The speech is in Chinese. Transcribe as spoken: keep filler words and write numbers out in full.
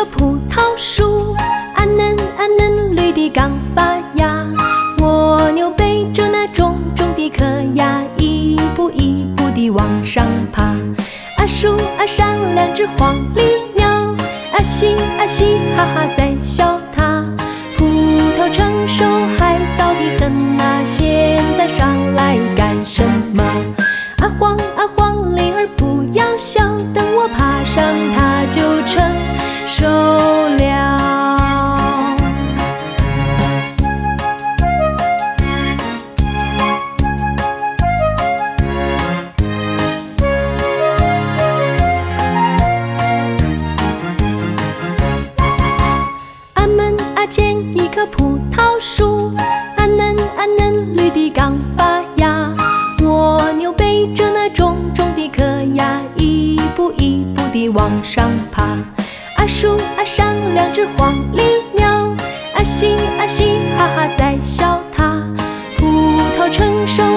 棵葡萄树，啊嫩啊嫩，绿的刚发芽。蜗牛背着那重重的壳呀，一步一步地往上爬。啊树啊上两只黄鹂鸟，啊嘻啊嘻哈哈在笑它。葡萄成熟还早得很啊，现在上来干什么？啊晃啊晃，铃儿不要笑，等我爬上它就成熟了。啊门啊前一棵葡萄树，啊嫩啊嫩，绿的刚发芽。蜗牛背着那重重的壳呀，一步一步地往上爬。啊树啊上两只黄鹂鸟，啊嘻啊嘻哈哈在笑它。葡萄成熟